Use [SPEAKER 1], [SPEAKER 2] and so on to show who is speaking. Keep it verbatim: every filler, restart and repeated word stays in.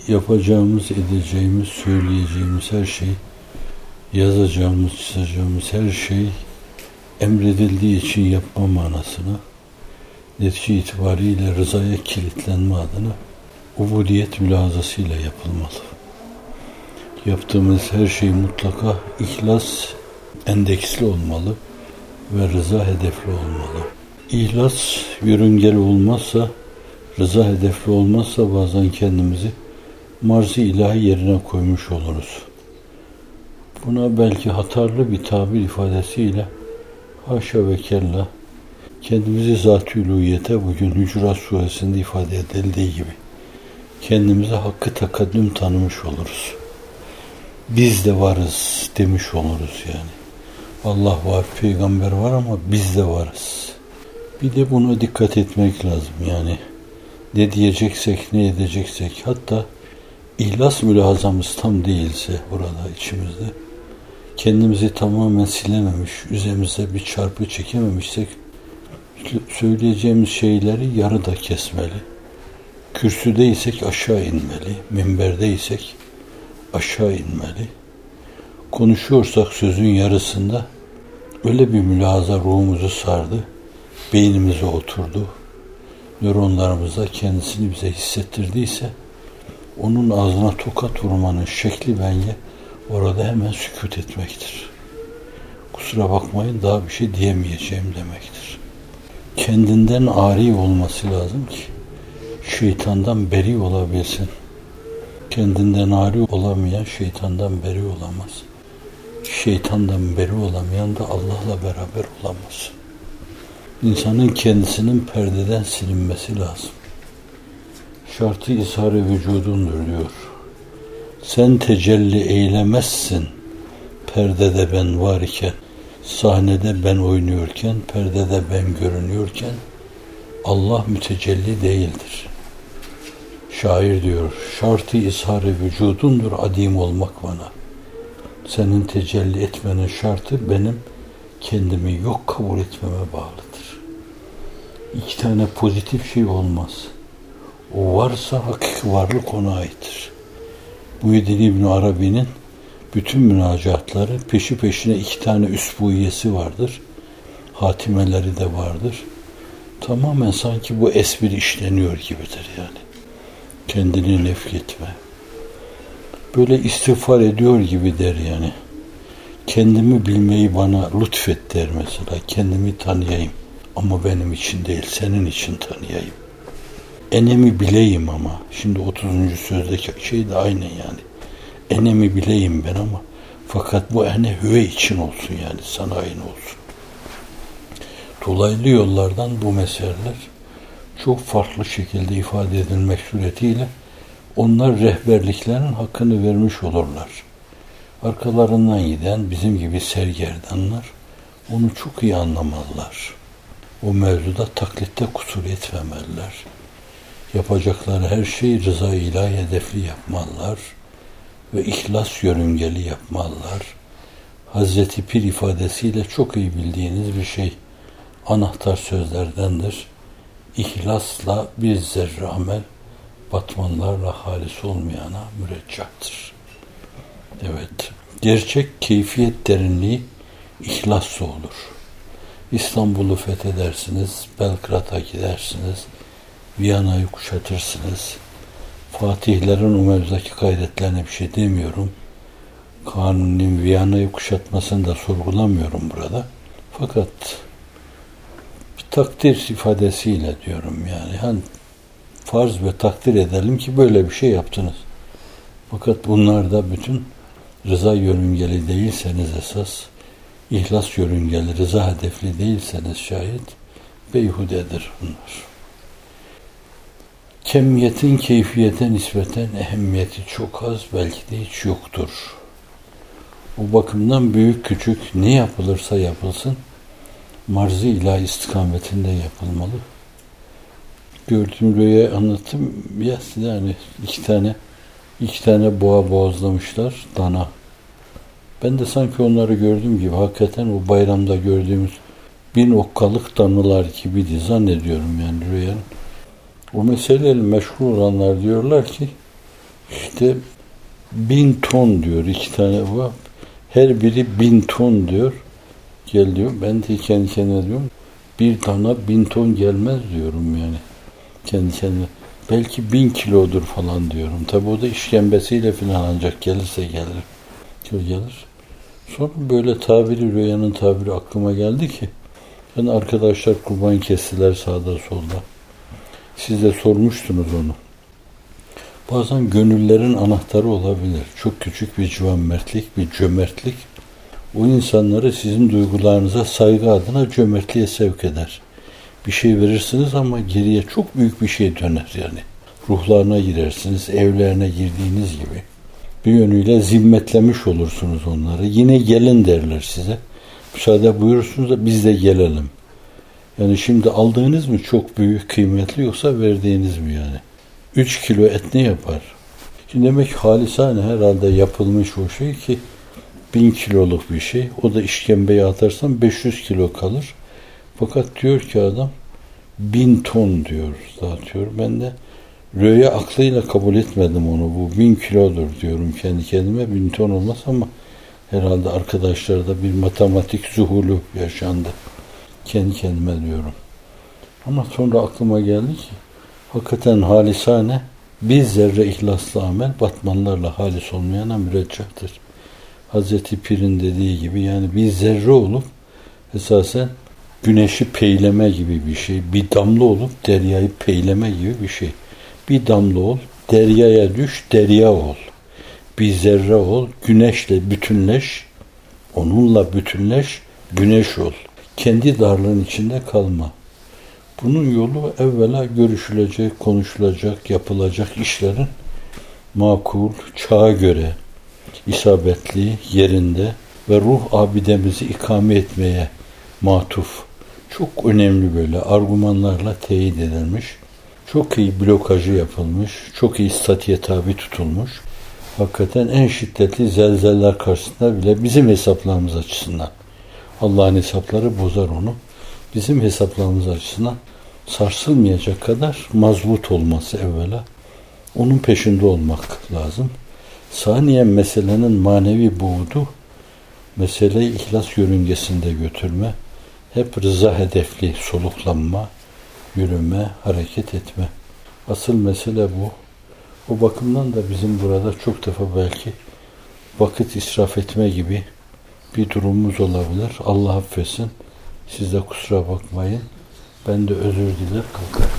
[SPEAKER 1] yapacağımız, edeceğimiz, söyleyeceğimiz her şey, yazacağımız, çizeceğimiz her şey emredildiği için yapma manasına, netice itibariyle rızaya kilitlenme adına ubudiyet mülazasıyla yapılmalı. Yaptığımız her şey mutlaka ihlas endeksli olmalı ve rıza hedefli olmalı. İhlas yörüngeli olmazsa, rıza hedefli olmazsa bazen kendimizi marz-ı ilahi yerine koymuş oluruz. Buna belki hatarlı bir tabir ifadesiyle haşa ve kella kendimizi zat-ı uluhiyete bugün Hücurat Suresinde ifade edildiği gibi kendimize hakkı takaddüm tanımış oluruz. Biz de varız demiş oluruz yani. Allah var, peygamber var ama biz de varız. Bir de buna dikkat etmek lazım yani. Ne diyeceksek, ne edeceksek, hatta ihlas mülahazamız tam değilse burada içimizde, kendimizi tamamen silememiş, üzerimize bir çarpı çekememişsek, söyleyeceğimiz şeyleri yarıda kesmeli. Kürsüdeysek aşağı inmeli, minberdeysek aşağı inmeli. Konuşuyorsak sözün yarısında öyle bir mülahaza ruhumuzu sardı, beynimize oturdu, nöronlarımıza kendisini bize hissettirdiyse, onun ağzına tokat vurmanın şekli bence orada hemen sükût etmektir. Kusura bakmayın, daha bir şey diyemeyeceğim demektir. Kendinden ari olması lazım ki şeytandan beri olabilsin. Kendinden ari olamayan şeytandan beri olamaz. Şeytandan beri olamayan da Allah'la beraber olamaz. İnsanın kendisinin perdeden silinmesi lazım. Şartı izhar-ı vücudundur diyor. Sen tecelli eylemezsin perdede ben var iken, sahnede ben oynuyorken, perdede ben görünüyorken Allah mütecelli değildir. Şair diyor, şartı izhar-ı vücudundur adim olmak bana. Senin tecelli etmenin şartı benim kendimi yok kabul etmeme bağlıdır. İki tane pozitif şey olmaz. O varsa hakiki varlık ona aittir. Muhyiddin İbn Arabi'nin bütün münacatları peşi peşine iki tane üsbuiyesi vardır. Hatimeleri de vardır. Tamamen sanki bu esbir işleniyor gibidir yani. Kendini nefretme. Böyle istiğfar ediyor gibi der yani. Kendimi bilmeyi bana lütfet der mesela. Kendimi tanıyayım. Ama benim için değil, senin için tanıyayım. Enemi bileyim ama. Şimdi otuzuncu sözdeki şey de aynı yani. Enemi bileyim ben ama. Fakat bu ene hüve için olsun yani. Sana aynı olsun. Dolaylı yollardan bu meseleler çok farklı şekilde ifade edilmek suretiyle onlar rehberliklerin hakkını vermiş olurlar. Arkalarından giden bizim gibi sergerdanlar onu çok iyi anlamalılar. O mevzuda taklitte kusur etmemeliler. Yapacakları her şeyi rıza-i ilahi hedefli yapmalılar ve ihlas yörüngeli yapmalılar. Hazreti Pir ifadesiyle çok iyi bildiğiniz bir şey, anahtar sözlerdendir. İhlasla bir zerre amel, batmanlarla halis olmayana müreccahtır. Evet, gerçek keyfiyet derinliği ihlasla olur. İstanbul'u fethedersiniz, Belgrad'a gidersiniz, Viyana'yı kuşatırsınız. Fatihlerin o mevzudaki kaydetlerine bir şey demiyorum. Kanuni'nin Viyana'yı kuşatmasını da sorgulamıyorum burada. Fakat bir takdir ifadesiyle diyorum yani. Hani farz ve takdir edelim ki böyle bir şey yaptınız. Fakat bunlar da bütün rıza yörüngeli değilseniz esas, ihlas yörüngeli, rıza hedefli değilseniz şayet beyhudedir bunlar. Kemiyetin keyfiyete nispeten ehemmiyeti çok az, belki de hiç yoktur. O bakımdan büyük küçük ne yapılırsa yapılsın, marz-ı ilahi istikametinde yapılmalı. Gördüğüm rüyayı anlattım ya size, hani iki tane iki tane boğa boğazlamışlar, dana. Ben de sanki onları gördüğüm gibi, hakikaten o bayramda gördüğümüz bin okkalık danalar gibiydi zannediyorum yani rüyanın. O meseleyle meşgul olanlar diyorlar ki İşte bin ton diyor, iki tane var. Her biri bin ton diyor. Gel diyor. Ben de kendi kendime diyorum. Bir tane bin ton gelmez diyorum yani. Kendi kendime. Belki bin kilodur falan diyorum. Tabi o da işkembesiyle falan ancak gelirse gelir. Gelir. Sonra böyle tabiri, rüyanın tabiri aklıma geldi ki, ben arkadaşlar kurban kestiler sağda solda. Siz de sormuştunuz onu. Bazen gönüllerin anahtarı olabilir. Çok küçük bir cömertlik, bir cömertlik. O insanları sizin duygularınıza saygı adına cömertliğe sevk eder. Bir şey verirsiniz ama geriye çok büyük bir şey döner yani. Ruhlarına girersiniz, evlerine girdiğiniz gibi. Bir yönüyle zimmetlemiş olursunuz onları. Yine gelin derler size. Müsaade buyurursunuz da biz de gelelim. Yani şimdi aldığınız mı çok büyük, kıymetli, yoksa verdiğiniz mi yani? Üç kilo et ne yapar? Şimdi demek halisane herhalde yapılmış o şey ki bin kiloluk bir şey. O da işkembeye atarsan beş yüz kilo kalır. Fakat diyor ki adam bin ton diyor dağıtıyor. Ben de rüya aklıyla kabul etmedim onu. Bu bin kilodur diyorum kendi kendime. Bin ton olmaz ama herhalde arkadaşlarda bir matematik zuhulu yaşandı. Kendi kendime diyorum. Ama sonra aklıma geldi ki hakikaten halisane bir zerre ihlaslı amel batmanlarla halis olmayana müreccahtır. Hazreti Pir'in dediği gibi yani bir zerre olup esasen güneşi peyleme gibi bir şey. Bir damla olup deryayı peyleme gibi bir şey. Bir damla ol, deryaya düş, derya ol. Bir zerre ol, güneşle bütünleş, onunla bütünleş, güneş ol. Kendi darlığın içinde kalma. Bunun yolu evvela görüşülecek, konuşulacak, yapılacak işlerin makul, çağa göre, isabetli, yerinde ve ruh abidemizi ikame etmeye matuf. Çok önemli böyle argümanlarla teyit edilmiş. Çok iyi blokajı yapılmış, çok iyi statiğe tabi tutulmuş. Hakikaten en şiddetli zelzeller karşısında bile bizim hesaplarımız açısından. Allah'ın hesapları bozar onu. Bizim hesaplarımız açısından sarsılmayacak kadar mazbut olması evvela. Onun peşinde olmak lazım. Saniyen meselenin manevi buğdu, meseleyi ihlas yörüngesinde götürme, hep rıza hedefli soluklanma, yürüme, hareket etme. Asıl mesele bu. O bakımdan da bizim burada çok defa belki vakit israf etme gibi bir durumumuz olabilir. Allah affetsin. Siz de kusura bakmayın. Ben de özür diler kalkarım.